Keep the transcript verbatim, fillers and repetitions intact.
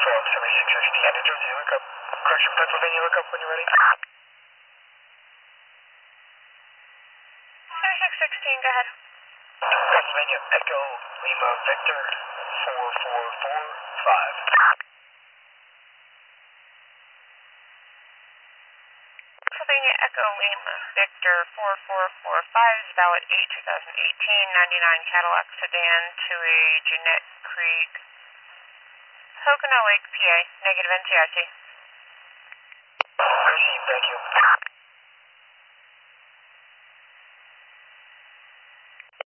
Phillips, seventy-six sixty. And New Jersey, look up. Correction, Pennsylvania, look up when you're ready. seventy-six sixteen, go ahead. Pennsylvania, Echo Lima Victor four four four five. Pennsylvania Echo Lima Victor four four four five is valid eight twenty eighteen, ninety-nine Cadillac sedan to a Jeanette Creek, Pocono Lake, P A. Negative N C I C. Received, thank you.